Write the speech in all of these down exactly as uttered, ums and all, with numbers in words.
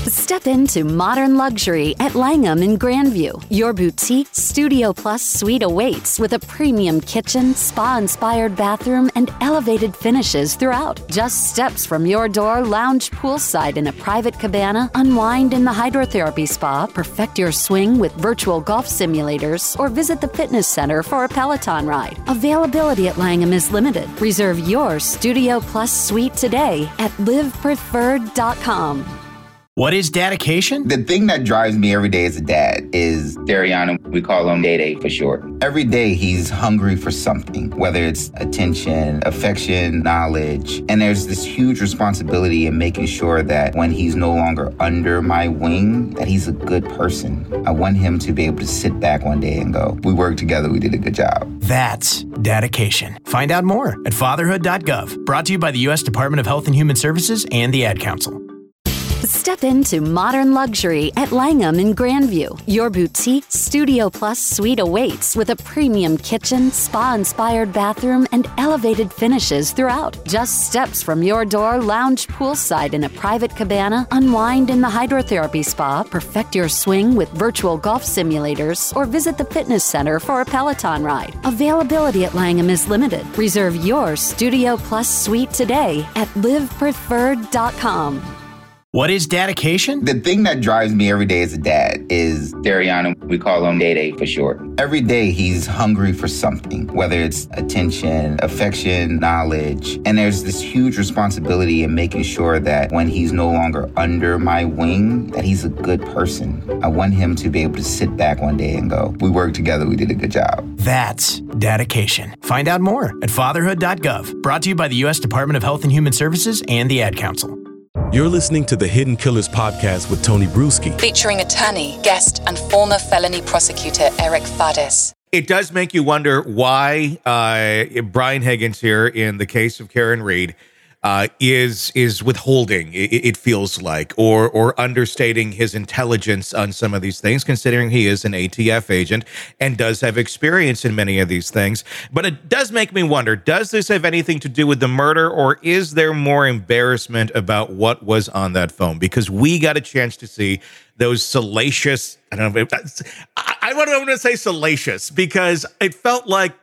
Step into modern luxury at Langham in Grandview. Your boutique Studio Plus suite awaits with a premium kitchen, spa-inspired bathroom, and elevated finishes throughout. Just steps from your door, lounge poolside in a private cabana, unwind in the hydrotherapy spa, perfect your swing with virtual golf simulators, or visit the fitness center for a Peloton ride. Availability at Langham is limited. Reserve your Studio Plus suite today at live preferred dot com. What is dedication? The thing that drives me every day as a dad is Dariana. We call him Day Day for short. Every day he's hungry for something, whether it's attention, affection, knowledge. And there's this huge responsibility in making sure that when he's no longer under my wing, that he's a good person. I want him to be able to sit back one day and go, we worked together, we did a good job. That's dedication. Find out more at fatherhood dot gov. Brought to you by the U S Department of Health and Human Services and the Ad Council. Step into modern luxury at Langham in Grandview. Your boutique Studio Plus suite awaits with a premium kitchen, spa-inspired bathroom, and elevated finishes throughout. Just steps from your door, lounge poolside in a private cabana, unwind in the hydrotherapy spa, perfect your swing with virtual golf simulators, or visit the fitness center for a Peloton ride. Availability at Langham is limited. Reserve your Studio Plus suite today at live preferred dot com. What is dedication? The thing that drives me every day as a dad is Dariana. We call him Day Day for short. Every day he's hungry for something, whether it's attention, affection, knowledge. And there's this huge responsibility in making sure that when he's no longer under my wing, that he's a good person. I want him to be able to sit back one day and go, we worked together, we did a good job. That's dedication. Find out more at fatherhood dot gov. Brought to you by the U S Department of Health and Human Services and the Ad Council. You're listening to the Hidden Killers podcast with Tony Bruschi, featuring attorney, guest, and former felony prosecutor Eric Fadis. It does make you wonder why uh, Brian Higgins here in the case of Karen Read uh, is is withholding, it, it feels like, or or understating his intelligence on some of these things, considering he is an A T F agent and does have experience in many of these things. But it does make me wonder, does this have anything to do with the murder, or is there more embarrassment about what was on that phone? Because we got a chance to see those salacious, I don't know, if I, I want to say salacious, because it felt like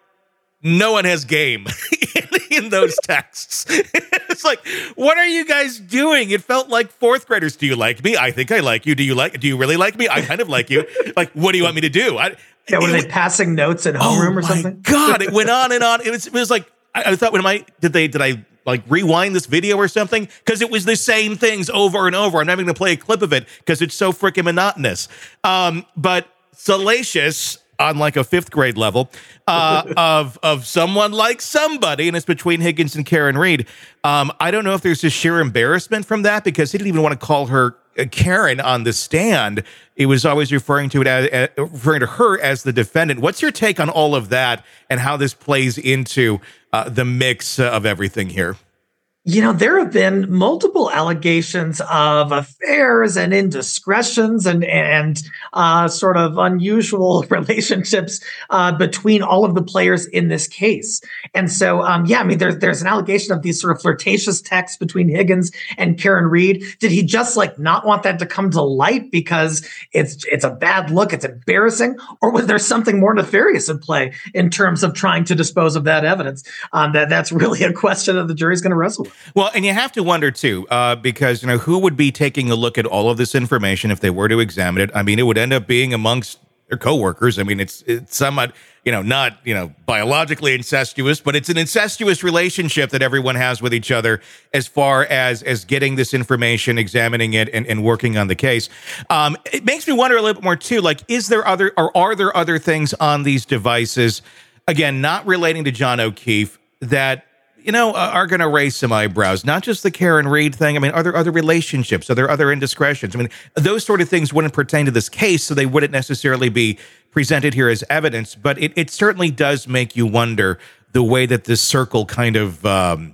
no one has game in, in those texts. It's like, what are you guys doing? It felt like fourth graders. Do you like me? I think I like you. Do you like? Do you really like me? I kind of like you. Like, what do you want me to do? I, yeah, were they passing notes in homeroom oh or something? God, it went on and on. It was, it was like, I, I thought, when am I? Did they? Did I like rewind this video or something? Because it was the same things over and over. I'm not even going to play a clip of it because it's so freaking monotonous. Um, but salacious on like a fifth grade level uh, of of someone like somebody, and it's between Higgins and Karen Read. Um, I don't know if there's just sheer embarrassment from that, because he didn't even want to call her Karen on the stand. He was always referring to it as, as referring to her as the defendant. What's your take on all of that and how this plays into uh, the mix of everything here? You know, there have been multiple allegations of affairs and indiscretions and and uh, sort of unusual relationships uh, between all of the players in this case. And so, um, yeah, I mean, there's there's an allegation of these sort of flirtatious texts between Higgins and Karen Read. Did he just like not want that to come to light because it's it's a bad look, it's embarrassing, or was there something more nefarious in play in terms of trying to dispose of that evidence? Um, that that's really a question that the jury's going to wrestle with. Well, and you have to wonder, too, uh, because, you know, who would be taking a look at all of this information if they were to examine it? I mean, it would end up being amongst their coworkers. I mean, it's it's somewhat, you know, not, you know, biologically incestuous, but it's an incestuous relationship that everyone has with each other as far as as getting this information, examining it, and, and working on the case. Um, it makes me wonder a little bit more, too, like, is there other, or are there other things on these devices, again, not relating to John O'Keefe, that you know, are going to raise some eyebrows? Not just the Karen Read thing. I mean, are there other relationships? Are there other indiscretions? I mean, those sort of things wouldn't pertain to this case, so they wouldn't necessarily be presented here as evidence. But it, it certainly does make you wonder the way that this circle kind of um,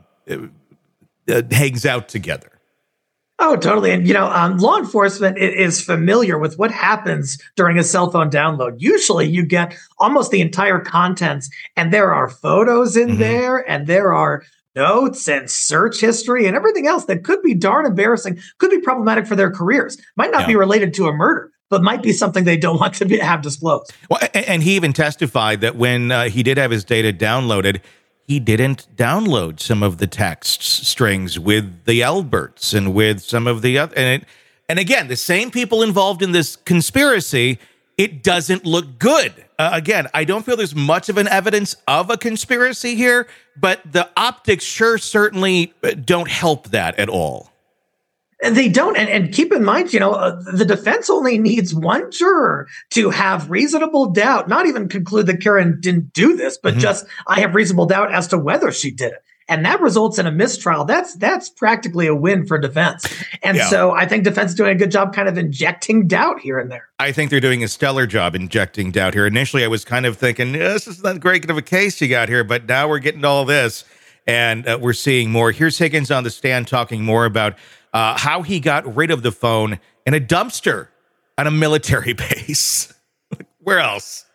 uh, hangs out together. Oh, totally. And, you know, um, law enforcement is familiar with what happens during a cell phone download. Usually you get almost the entire contents, and there are photos in mm-hmm. there, and there are notes and search history and everything else that could be darn embarrassing, could be problematic for their careers. Might not yeah. be related to a murder, but might be something they don't want to be, have disclosed. Well, and he even testified that when uh, he did have his data downloaded, he didn't download some of the text strings with the Alberts and with some of the other. And, it, and again, the same people involved in this conspiracy, it doesn't look good. Uh, again, I don't feel there's much of an evidence of a conspiracy here, but the optics sure certainly don't help that at all. And they don't. And, and keep in mind, you know, uh, the defense only needs one juror to have reasonable doubt, not even conclude that Karen didn't do this, but mm-hmm. just I have reasonable doubt as to whether she did it. And that results in a mistrial. That's that's practically a win for defense. And yeah. so I think defense is doing a good job kind of injecting doubt here and there. I think they're doing a stellar job injecting doubt here. Initially, I was kind of thinking, this is not great of a case you got here, but now we're getting all this. And uh, we're seeing more. Here's Higgins on the stand talking more about uh, how he got rid of the phone in a dumpster on a military base. Where else?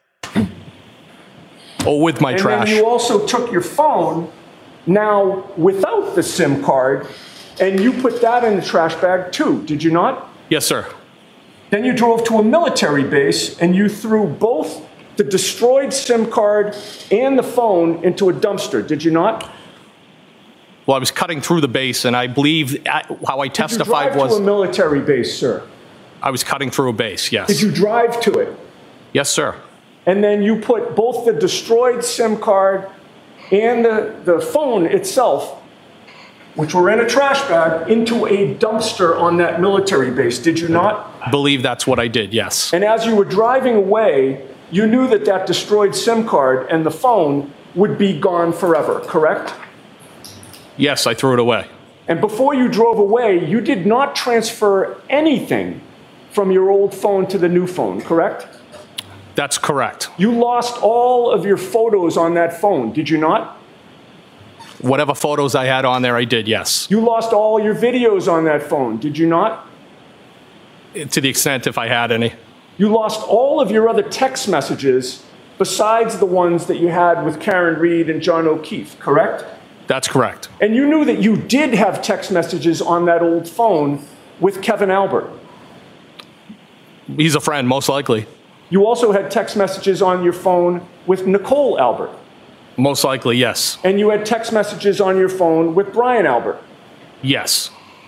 Oh, with my and trash. And then you also took your phone, now without the SIM card, and you put that in the trash bag too, did you not? Yes, sir. Then you drove to a military base and you threw both the destroyed SIM card and the phone into a dumpster, did you not? Well, I was cutting through the base, and I believe how I testified Did you drive was... to a military base, sir? I was cutting through a base, yes. Did you drive to it? Yes, sir. And then you put both the destroyed SIM card and the, the phone itself, which were in a trash bag, into a dumpster on that military base, did you not? I believe that's what I did, yes. And as you were driving away, you knew that that destroyed SIM card and the phone would be gone forever, correct? Yes, I threw it away. And before you drove away, you did not transfer anything from your old phone to the new phone, correct? That's correct. You lost all of your photos on that phone, did you not? Whatever photos I had on there, I did, yes. You lost all your videos on that phone, did you not? To the extent if I had any. You lost all of your other text messages besides the ones that you had with Karen Read and John O'Keefe, correct? That's correct. And you knew that you did have text messages on that old phone with Kevin Albert. He's a friend, most likely. You also had text messages on your phone with Nicole Albert. Most likely, yes. And you had text messages on your phone with Brian Albert. Yes.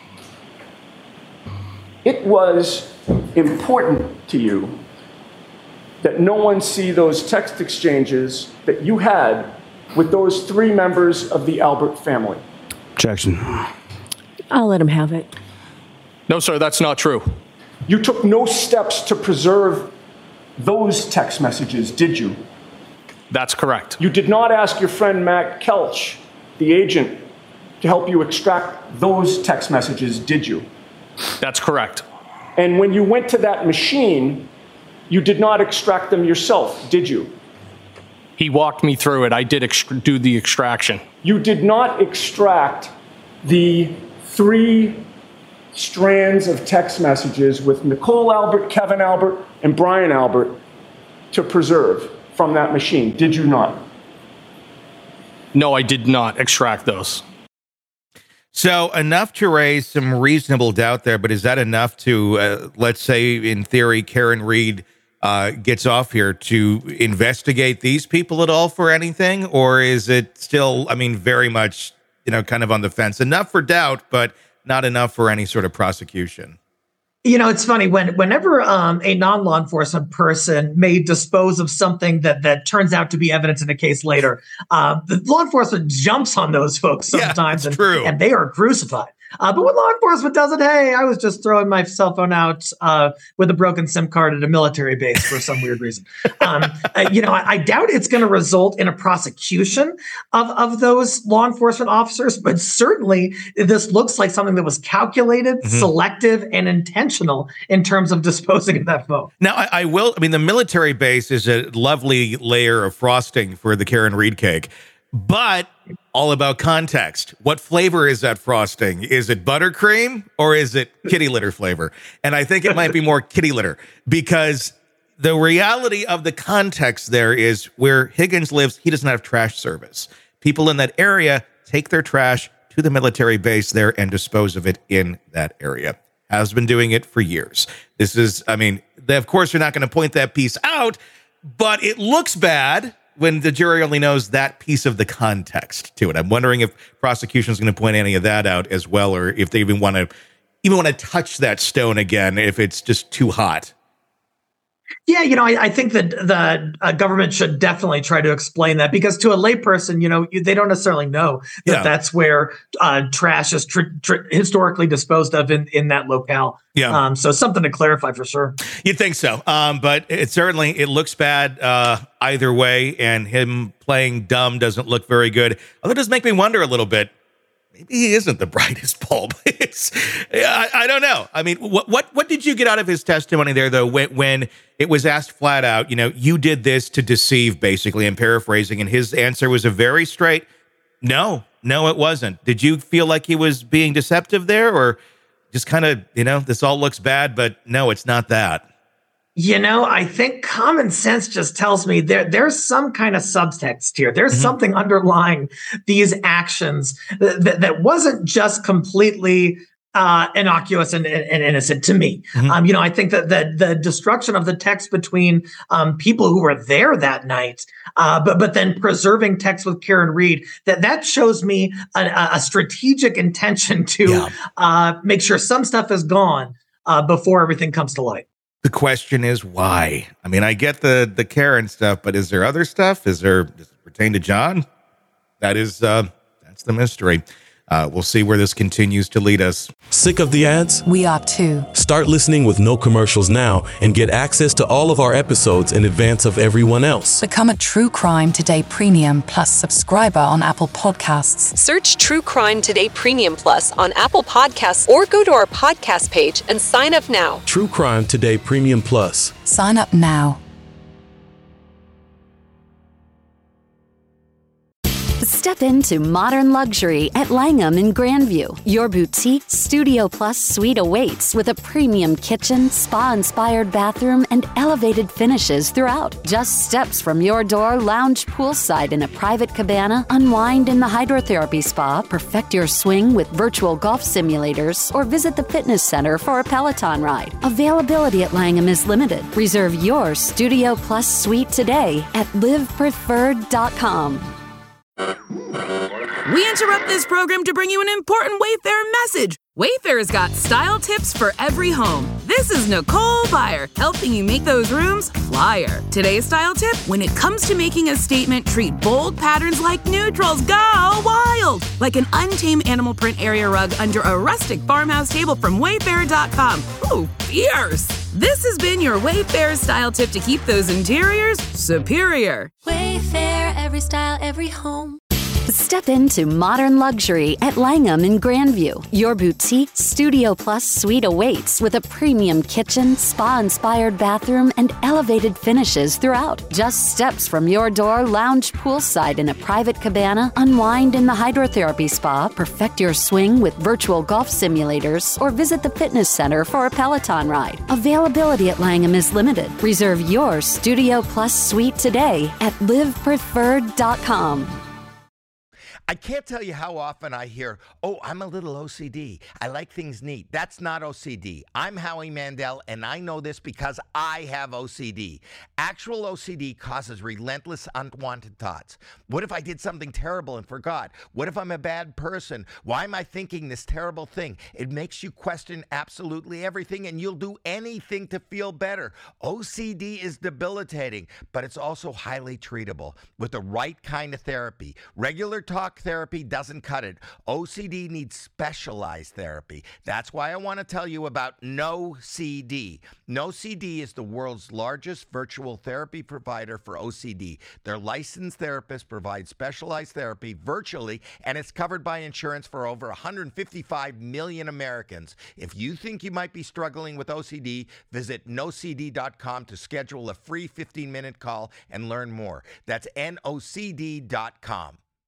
It was important to you that no one see those text exchanges that you had with those three members of the Albert family. Objection. I'll let him have it. No, sir, that's not true. You took no steps to preserve those text messages, did you? That's correct. You did not ask your friend Matt Kelch, the agent, to help you extract those text messages, did you? That's correct. And when you went to that machine, you did not extract them yourself, did you? He walked me through it. I did ext- do the extraction. You did not extract the three strands of text messages with Nicole Albert, Kevin Albert, and Brian Albert to preserve from that machine, did you not? No, I did not extract those. So enough to raise some reasonable doubt there, but is that enough to, uh, let's say, in theory, Karen Read uh, gets off here to investigate these people at all for anything? Or is it still, I mean, very much, you know, kind of on the fence? Enough for doubt, but not enough for any sort of prosecution. You know, it's funny when whenever um, a non-law enforcement person may dispose of something that that turns out to be evidence in a case later, uh, the law enforcement jumps on those folks sometimes, yeah, and, true. and they are crucified. Uh, but when law enforcement does it, hey, I was just throwing my cell phone out uh, with a broken SIM card at a military base for some weird reason. Um, uh, you know, I, I doubt it's going to result in a prosecution of, of those law enforcement officers, but certainly this looks like something that was calculated, mm-hmm. selective, and intentional in terms of disposing of that phone. Now, I, I will, I mean, the military base is a lovely layer of frosting for the Karen Read cake, but all about context. What flavor is that frosting? Is it buttercream or is it kitty litter flavor? And I think it might be more kitty litter, because the reality of the context there is where Higgins lives, he doesn't have trash service. People in that area take their trash to the military base there and dispose of it in that area. Has been doing it for years. This is, I mean, they, of course, you're not going to point that piece out, but it looks bad when the jury only knows that piece of the context to it. I'm wondering if prosecution is going to point any of that out as well, or if they even want to even want to touch that stone again, if it's just too hot. Yeah, you know, I, I think that the uh, government should definitely try to explain that, because to a layperson, you know, you, they don't necessarily know that Yeah. that's where uh, trash is tr- tr- historically disposed of in, in that locale. Yeah. Um, so something to clarify for sure. You'd think so, um, but it certainly it looks bad uh, either way, and him playing dumb doesn't look very good. Although it does make me wonder a little bit. Maybe he isn't the brightest bulb. It's, I, I don't know. I mean, what what what did you get out of his testimony there, though, when, when it was asked flat out, you know, you did this to deceive, basically, I'm paraphrasing, and his answer was a very straight, no, no, it wasn't. Did you feel like he was being deceptive there, or just kind of, you know, this all looks bad, but no, it's not that? You know, I think common sense just tells me there there's some kind of subtext here. There's Mm-hmm. something underlying these actions that, that, that wasn't just completely uh, innocuous and, and, and innocent to me. Mhm. Um, you know, I think that the, the destruction of the text between um, people who were there that night, uh, but but then preserving text with Karen Read, that that shows me a, a strategic intention to Yeah. uh, make sure some stuff is gone uh, before everything comes to light. The question is why? I mean, I get the the Karen stuff, but is there other stuff? Is there, does it pertain to John? That is, uh, that's the mystery. Uh, we'll see where this continues to lead us. Sick of the ads? We are too. Start listening with no commercials now and get access to all of our episodes in advance of everyone else. Become a True Crime Today Premium Plus subscriber on Apple Podcasts. Search True Crime Today Premium Plus on Apple Podcasts or go to our podcast page and sign up now. True Crime Today Premium Plus. Sign up now. Step into modern luxury at Langham in Grandview. Your boutique Studio Plus suite awaits with a premium kitchen, spa-inspired bathroom, and elevated finishes throughout. Just steps from your door, lounge poolside in a private cabana, unwind in the hydrotherapy spa, perfect your swing with virtual golf simulators, or visit the fitness center for a Peloton ride. Availability at Langham is limited. Reserve your Studio Plus suite today at live preferred dot com. We interrupt this program to bring you an important Wayfair message. Wayfair's got style tips for every home. This is Nicole Byer, helping you make those rooms flyer. Today's style tip: when it comes to making a statement, treat bold patterns like neutrals. Go wild! Like an untamed animal print area rug under a rustic farmhouse table from wayfair dot com. Ooh, fierce! This has been your Wayfair style tip to keep those interiors superior. Wayfair, every style, every home. Step into modern luxury at Langham in Grandview. Your boutique Studio Plus suite awaits with a premium kitchen, spa-inspired bathroom, and elevated finishes throughout. Just steps from your door, lounge poolside in a private cabana, unwind in the hydrotherapy spa, perfect your swing with virtual golf simulators, or visit the fitness center for a Peloton ride. Availability at Langham is limited. Reserve your Studio Plus suite today at live preferred dot com. I can't tell you how often I hear, oh, I'm a little O C D. I like things neat. That's not O C D. I'm Howie Mandel, and I know this because I have O C D. Actual O C D causes relentless, unwanted thoughts. What if I did something terrible and forgot? What if I'm a bad person? Why am I thinking this terrible thing? It makes you question absolutely everything, and you'll do anything to feel better. O C D is debilitating, but it's also highly treatable with the right kind of therapy. Regular talk therapy doesn't cut it. O C D needs specialized therapy. That's why I want to tell you about No C D. No C D is the world's largest virtual therapy provider for O C D. Their licensed therapists provide specialized therapy virtually, and it's covered by insurance for over one hundred fifty-five million Americans. If you think you might be struggling with O C D, visit no c d dot com to schedule a free fifteen minute call and learn more. That's N O C D dot com.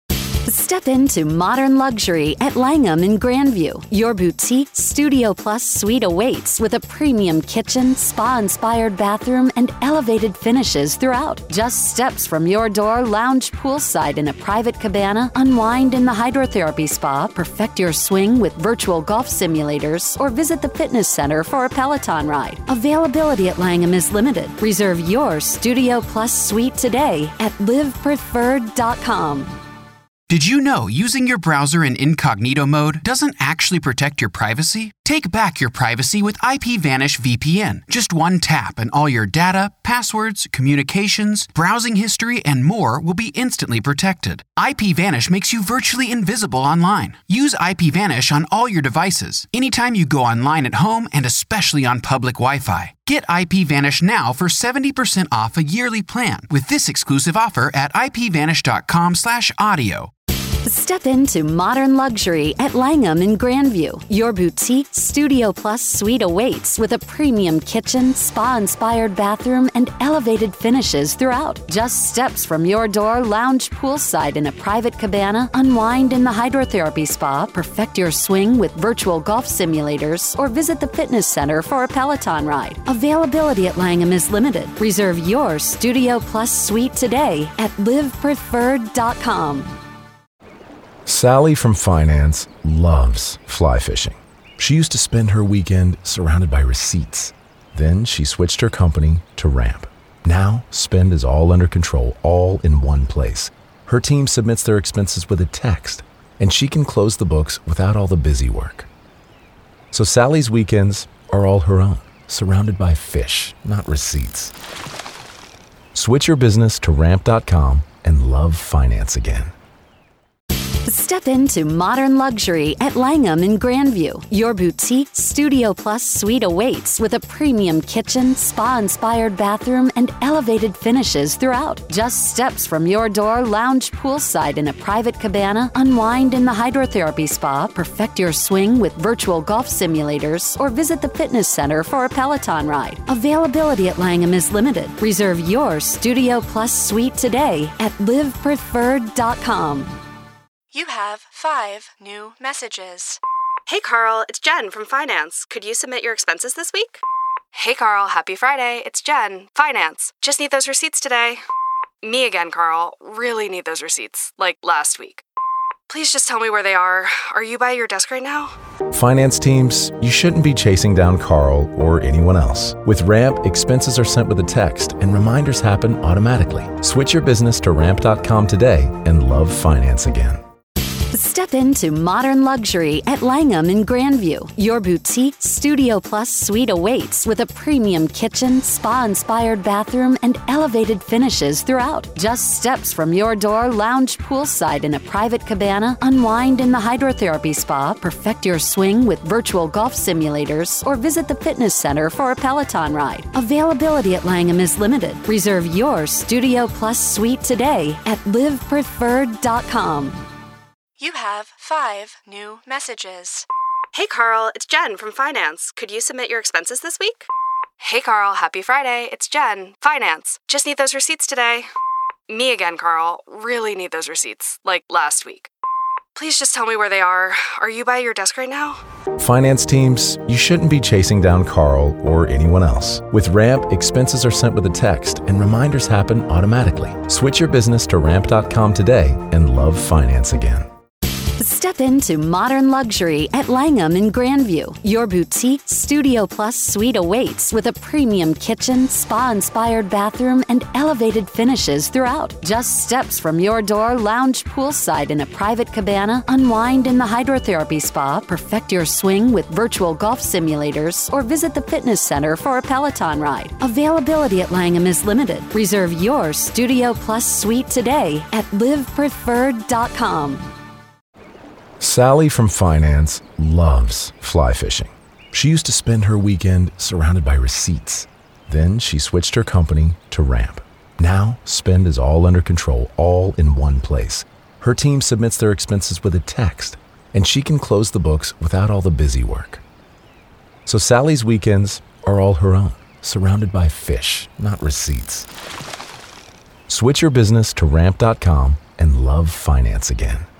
Step into modern luxury at Langham in Grandview. Your boutique Studio Plus suite awaits with a premium kitchen, spa-inspired bathroom, and elevated finishes throughout. Just steps from your door, lounge poolside in a private cabana, unwind in the hydrotherapy spa, perfect your swing with virtual golf simulators, or visit the fitness center for a Peloton ride. Availability at Langham is limited. Reserve your Studio Plus suite today at live preferred dot com. Did you know using your browser in incognito mode doesn't actually protect your privacy? Take back your privacy with IPVanish V P N. Just one tap and all your data, passwords, communications, browsing history, and more will be instantly protected. IPVanish makes you virtually invisible online. Use IPVanish on all your devices, anytime you go online at home and especially on public Wi-Fi. Get IPVanish now for seventy percent off a yearly plan with this exclusive offer at ipvanish.com slash audio. Step into modern luxury at Langham in Grandview. Your boutique Studio Plus suite awaits with a premium kitchen, spa-inspired bathroom, and elevated finishes throughout. Just steps from your door, lounge poolside in a private cabana, unwind in the hydrotherapy spa, perfect your swing with virtual golf simulators, or visit the fitness center for a Peloton ride. Availability at Langham is limited. Reserve your Studio Plus suite today at live preferred dot com. Sally from finance loves fly fishing. She used to spend her weekend surrounded by receipts. Then she switched her company to Ramp. Now, spend is all under control, all in one place. Her team submits their expenses with a text, and she can close the books without all the busy work. So Sally's weekends are all her own, surrounded by fish, not receipts. Switch your business to ramp dot com and love finance again. Step into modern luxury at Langham in Grandview. Your boutique Studio Plus suite awaits with a premium kitchen, spa-inspired bathroom, and elevated finishes throughout. Just steps from your door, lounge poolside in a private cabana, unwind in the hydrotherapy spa, perfect your swing with virtual golf simulators, or visit the fitness center for a Peloton ride. Availability at Langham is limited. Reserve your Studio Plus suite today at live preferred dot com. You have five new messages. Hey Carl, it's Jen from Finance. Could you submit your expenses this week? Hey Carl, happy Friday. It's Jen, Finance. Just need those receipts today. Me again, Carl. Really need those receipts, like last week. Please just tell me where they are. Are you by your desk right now? Finance teams, you shouldn't be chasing down Carl or anyone else. With Ramp, expenses are sent with a text and reminders happen automatically. Switch your business to ramp dot com today and love finance again. Step into modern luxury at Langham in Grandview. Your boutique Studio Plus suite awaits with a premium kitchen, spa-inspired bathroom, and elevated finishes throughout. Just steps from your door, lounge poolside in a private cabana, unwind in the hydrotherapy spa, perfect your swing with virtual golf simulators, or visit the fitness center for a Peloton ride. Availability at Langham is limited. Reserve your Studio Plus suite today at live preferred dot com. You have five new messages. Hey Carl, it's Jen from Finance. Could you submit your expenses this week? Hey Carl, happy Friday. It's Jen, Finance. Just need those receipts today. Me again, Carl. Really need those receipts, like last week. Please just tell me where they are. Are you by your desk right now? Finance teams, you shouldn't be chasing down Carl or anyone else. With Ramp, expenses are sent with a text and reminders happen automatically. Switch your business to ramp dot com today and love finance again. Step into modern luxury at Langham in Grandview. Your boutique Studio Plus suite awaits with a premium kitchen, spa-inspired bathroom, and elevated finishes throughout. Just steps from your door, lounge poolside in a private cabana, unwind in the hydrotherapy spa, perfect your swing with virtual golf simulators, or visit the fitness center for a Peloton ride. Availability at Langham is limited. Reserve your Studio Plus suite today at live preferred dot com. Sally from finance loves fly fishing. She used to spend her weekend surrounded by receipts. Then she switched her company to Ramp. Now, spend is all under control, all in one place. Her team submits their expenses with a text, and she can close the books without all the busy work. So Sally's weekends are all her own, surrounded by fish, not receipts. Switch your business to ramp dot com and love finance again.